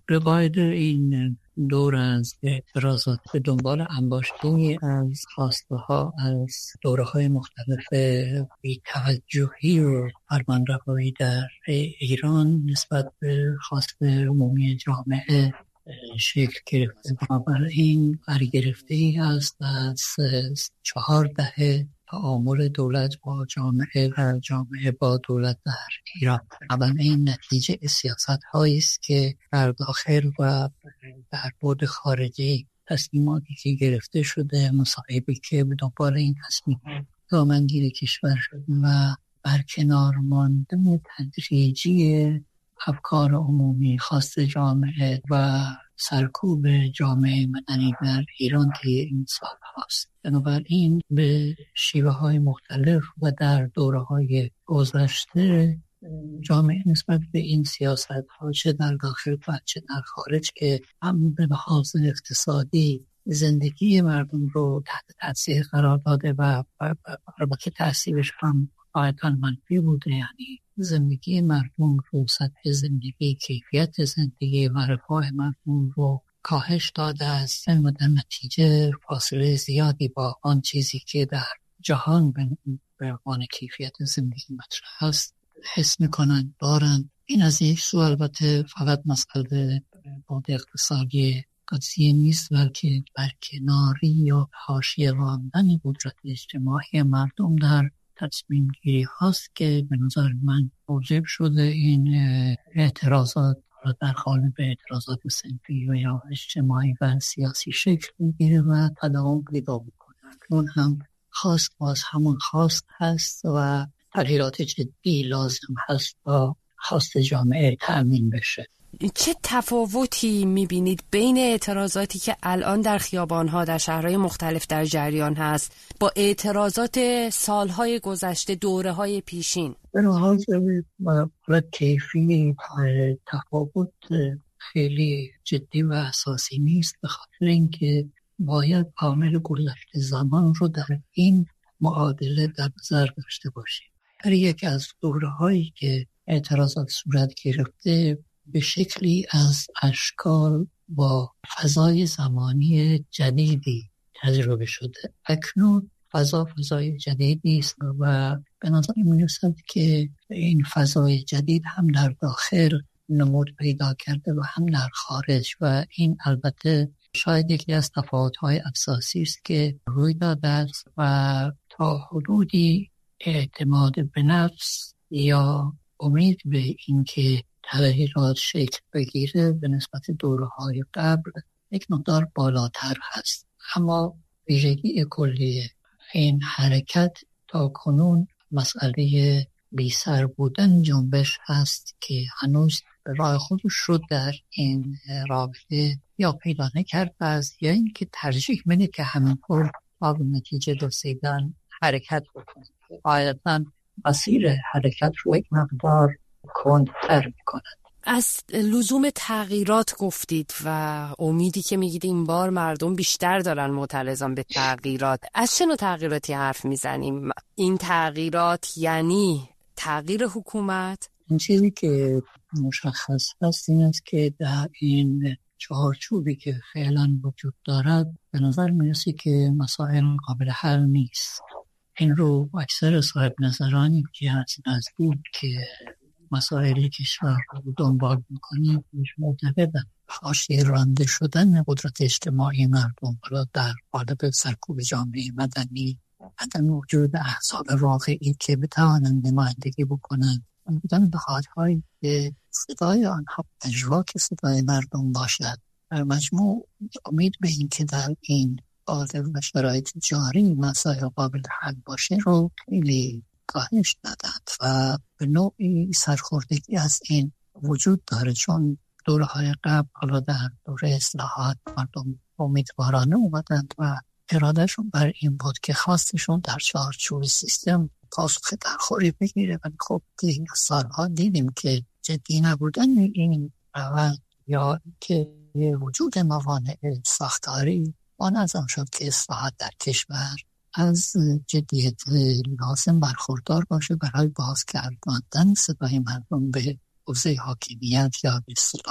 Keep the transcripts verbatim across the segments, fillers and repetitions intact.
به قاعده این دور از اعتراضات به دنبال انباشته‌ای از خواسته ها از دوره های مختلف بی توجهی و فرمانروایی در ایران نسبت به خواسته عمومی جامعه شکل گرفته. بنابراین برگرفته ای است از چهار دهه تعامل دولت با جامعه و جامعه با دولت در ایران. بنابراین نتیجه سیاست هایی است که در داخل و در بعد خارجی تصمیماتی که گرفته شده، مصائبی که به دنبال این تصمیم دامنگیر کشور شد و برکنار ماندن تدریجی افکار عمومی خواست جامعه و سرکوب جامعه مدنی در ایران که این سال هاست. بنابراین به شیوه های مختلف و در دوره های گذشته جامعه نسبت به این سیاست ها چه در داخل و چه در خارج که هم به لحاظ اقتصادی زندگی مردم رو تحت تاثیر قرار داده و البته تاثیرش هم غایتاً منفی بوده، یعنی زندگی مردم رو، سطح زندگی، کیفیت زندگی و رفاه مردم رو کاهش داده است و در نتیجه فاصله زیادی با آن چیزی که در جهان به عنوان کیفیت زندگی مطرح است حس میکنن دارن. این از یک سو البته فقط مسئله بعد اقتصادی قضیه نیست، بلکه برکناری یا حاشیه راندن قدرت اجتماعی مردم در تصمیم گیری هاست که به نظر من موجب شده این اعتراضات در قالب اعتراضات صنفی و یا اجتماعی و سیاسی شکل میگیره و تداوم پیدا میکنه. اون هم خواست باز همون خواست هست و تغییرات جدی لازم هست تا خواست جامعه تأمین بشه. چه تفاوتی میبینید بین اعتراضاتی که الان در خیابان‌ها در شهرهای مختلف در جریان هست با اعتراضات سالهای گذشته، دوره‌های پیشین؟ به لحاظ کیفی تفاوت خیلی جدی و اساسی نیست، به خاطر اینکه باید عامل گذشته زمان رو در این معادله در نظر داشته باشیم. هر یک از دوره‌هایی که اعتراضات صورت گرفته به شکلی از اشکال با فضای زمانی جدیدی تجربه شده. اکنون فضا فضای جدیدی است و به نظر می‌رسد که این فضای جدید هم در داخل نمود پیدا کرده و هم در خارج و این البته شاید یکی از تفاوت‌های اساسی است که روی داده است و تا حدودی اعتماد به نفس یا امید به اینکه تغییرات شکل بگیره به نسبت دوره‌های قبل یک مقدار بالاتر هست. اما ویژگی کلی این حرکت تا کنون مسئله بی سر بودن جنبش هست که هنوز به راه خودش رو در این رابطه یا پیدا نکرده است یا اینکه ترجیح میده که همینطور با نتیجه رسیدن حرکت بکنه. غالباً مسیر حرکت رو یک مقدار کندتر میکنند. از لزوم تغییرات گفتید و امیدی که میگید این بار مردم بیشتر دارن معترضان به تغییرات. از چه نوع تغییراتی حرف میزنیم؟ این تغییرات یعنی تغییر حکومت؟ این چیزی که مشخص هست این است که در این چهارچوبی که فعلا وجود دارد به نظر میرسه که مسائل قابل حل نیست. این رو اکثر صاحب نظرانی که هستن از بود که مسائل کشور رو دنبال میکنیم معتقدن حاشیه رانده شدن قدرت اجتماعی مردم در قالب سرکوب جامعه مدنی، عدم وجود احزاب واقعی که بتوانند نمایندگی بکنند، بودن دخالت‌هایی که صدای آنها پژواک صدای مردم باشد. در مجموع امید به این که در این قالب و شرایط جاری مسائل قابل حل باشه رو خیلی کاهش دادند و به نوعی سرخوردگی از این وجود داره، چون دوره‌های قبل حالا در دوره اصلاحات مردم امیدوارانه اومدند و ارادهشون بر این بود که خواستشون در چارچوب سیستم پاسخ درخوری بگیره. ولی خب این سالها دیدیم که جدی نبودن این روند یا که وجود موانع ساختاری آنظام شد که اصلاحات در کشور از جدیت لازم برخوردار باشه برای باز کردن صدای مردم به حوزه حاکمیت یا به اصطلاح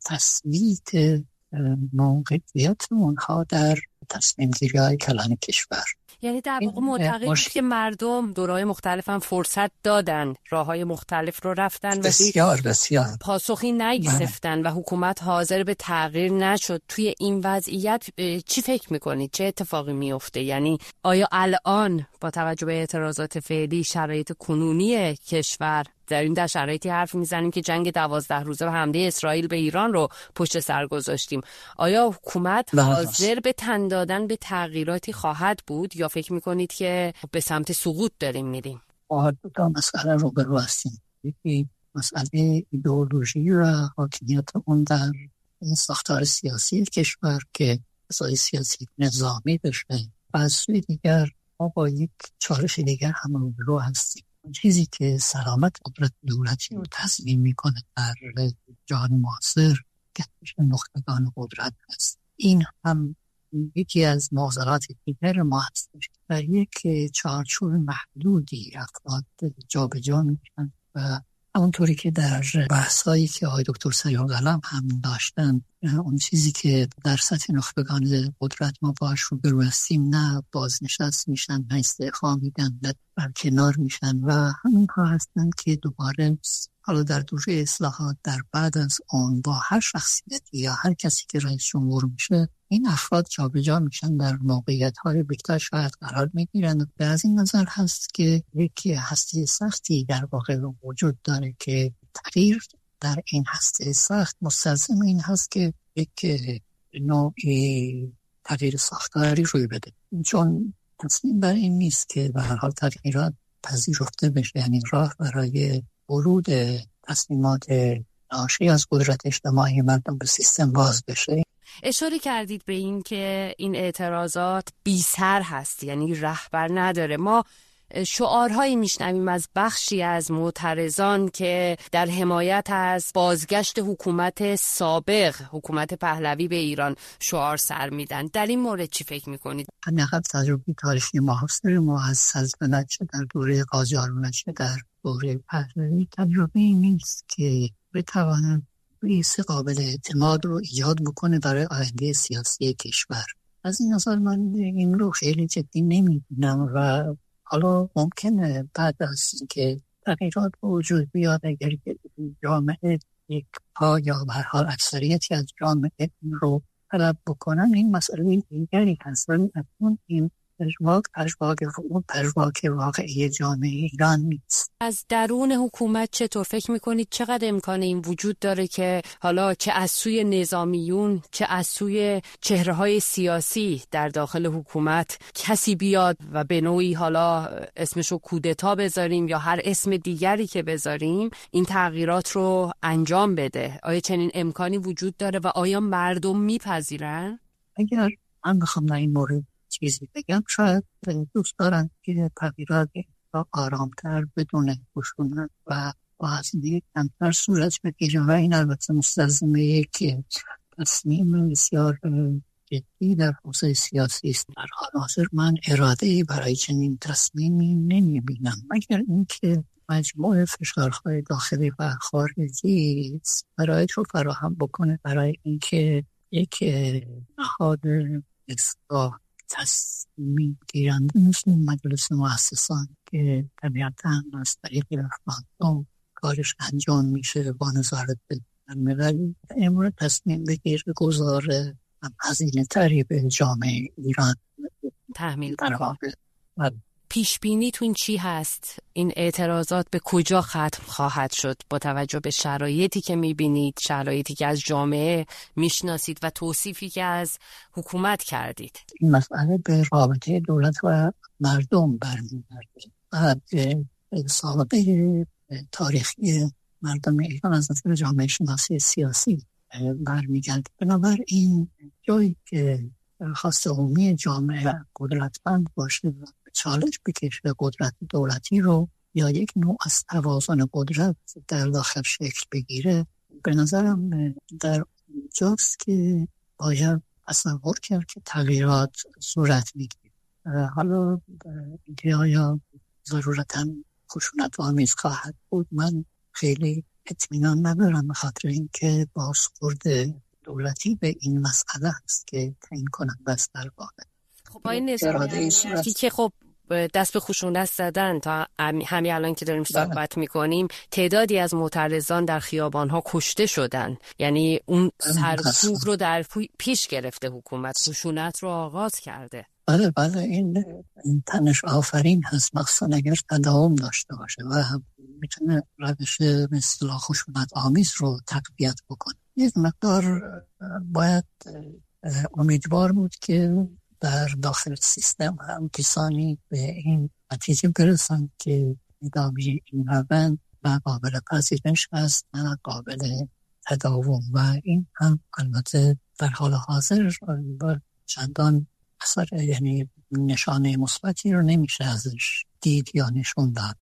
تثبیت موقعیت اونها در تصمیم گیری های کلان کشور. یعنی در واقع معتقد مش... که مردم دورهای مختلف هم فرصت دادن، راههای مختلف رو رفتن و بسیار بسیار پاسخی نگرفتن و حکومت حاضر به تغییر نشد. توی این وضعیت چی فکر میکنید؟ چه اتفاقی میفته؟ یعنی آیا الان با توجه به اعتراضات فعلی، شرایط کنونی کشور، در این در شرایطی حرف میزنیم که جنگ دوازده روزه و حمله اسرائیل به ایران رو پشت سر گذاشتیم، آیا حکومت حاضر به تن دادن به تغییراتی خواهد بود یا فکر میکنید که به سمت سقوط داریم میریم؟ ما دو مسئله رو برو هستیم. یکی مسئله ایدئولوژی و حاکمیت اون در ساختار سیاسی کشور که مسائل سیاسی نظامی بشه، و از سوی دیگر ما با یک چالش دیگر هم رو هستیم. چیزی که سلامت قدرت دولتی رو تضمین میکنه در جهان معاصر گسترش نخبگان قدرت است. این هم یکی از معضلات دیگر ما هستش. در یک چارچوب محدودی افراد جا به جا میشن و همونطوری که در بحثایی که آقای دکتر سریع قلم هم داشتن، اون چیزی که در سطح نخبگان قدرت ما باش رو برو هستیم، نه بازنشست میشن، نه استعفا میدن، نه برکنار میشن و همین ها هستن که دوباره حالا در دوره اصلاحات در بعد از اون با هر شخصیتی یا هر کسی که رئیس جمهور میشه، این افراد جابجا میشن، در موقعیت‌های بیشتر شاید قرار میگیرن. و از این نظر هست که یکی هسته سختی در واقع وجود داره که تغییر در این هسته سخت مستلزم این هست که یک نوعی تغییر ساختاری روی بده، چون تصمیم بر این نیست که به هر حال تغییرات پذیرفته بشه، یعنی راه برای ورود تصمیمات ناشی از قدرت اجتماعی مردم به سیستم باز بشه. اشاره کردید به این که این اعتراضات بی سر هست، یعنی رهبر نداره. ما شعارهایی میشنویم از بخشی از معترضان که در حمایت از بازگشت حکومت سابق، حکومت پهلوی به ایران شعار سر میدن. در این مورد چی فکر میکنید؟ همینقدر تجربه تاریخی معاصر ما از سلطنت چه در دوره قاجاریان چه در دوره پهلوی تجربه این نیست که بتواند رئیس قابل اعتماد رو ایجاد بکنه برای آینده سیاسی کشور. از این نظر من این رو خیلی جدی نمیدونم و حالا ممکنه بعد از اینکه تغییرات به وجود بیاد، اگر جامعه یک پا یا به هر حال اکثریتی از جامعه این رو طلب بکنن، این مسئله دیگری هست. ولی اصلا این پژواک پژواک اون پژواک واقعی جامعه ایران نیست. از درون حکومت چطور فکر میکنید چقدر امکان این وجود داره که حالا چه از سوی نظامیون چه از سوی چهره‌های سیاسی در داخل حکومت کسی بیاد و به نوعی حالا اسمشو کودتا بذاریم یا هر اسم دیگری که بذاریم این تغییرات رو انجام بده؟ آیا چنین امکانی وجود داره و آیا مردم میپذیرن؟ اگر من بخوام در این مورد چیزی بگم، شاید دوست دارن که تغییرات آرامتر بدون خشونت و با هزینه کمتر صورت بگیره و این البته مستلزم یک تصمیم بسیار جدی در حوزه سیاسی است. در حال حاضر من اراده‌ای برای چنین تصمیمی نمی‌بینم، مگر اینکه مجموع فشارهای داخلی و خارجی برای رو فراهم بکنه برای اینکه یک نهاد اصلاح تصمیم گیرنده مثل مجلس مؤسسان که طبیعتاً از طریق رفراندوم کارش انجام میشه با نظارت بین‌المللی، امروز تصمیم بگیر گذار هزینه تری به جامعه ایران تحمیل کنه. پیش بینی تو این چی هست؟ این اعتراضات به کجا ختم خواهد شد با توجه به شرایطی که میبینید، شرایطی که از جامعه میشناسید و توصیفی که از حکومت کردید؟ این مسئله به رابطه دولت و مردم برمیگرده و به سابقه تاریخی مردم ایران از نظر جامعه شناسی سیاسی برمیگرده. بنابراین جایی که خواست عمومی جامعه قدرتمند باشه و چالش بکشه قدرت دولتی رو یا یک نوع از توازن قدرت در داخل شکل بگیره، به نظرم در جاست که باید تصور کرد که تغییرات صورت میگیره. حالا اینکه آیا ضرورتاً خشونت آمیز خواهد بود، من خیلی اطمینان ندارم، به خاطر اینکه بازخورد دولتی به این مسئله است که تعیین کننده است در واقع. خب با این نظامی که خب دست به خشونت زدن تا همین الان که داریم صحبت میکنیم تعدادی از معترضان در خیابانها کشته شدن، یعنی اون سرکوب رو در پیش گرفته حکومت، خشونت رو آغاز کرده. بله بله این, این تنش آفرین هست، مخصوصا اگر تداوم داشته باشه و میتونه روش مثل خشونت آمیز رو تقویت بکنه. یک مقدار باید امیدوار بود که در داخل سیستم هم کسانی به این نتیجه برسند که ادامه این روند نه قابل پذیرش است نه قابل تداوم و این هم البته در حال حاضر با چندان اثر، یعنی نشانه مثبتی رو نمیشه ازش دید یا نشون داد.